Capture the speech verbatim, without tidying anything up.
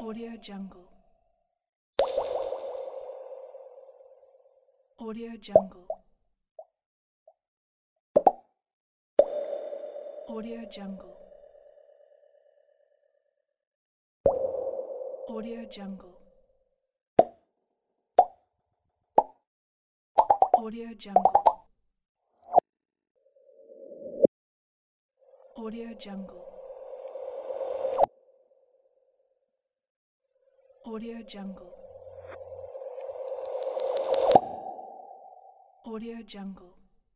Audio Jungle. Audio Jungle. Audio Jungle. Audio Jungle. Audio Jungle. Audio Jungle. Audio Jungle. Audio Jungle.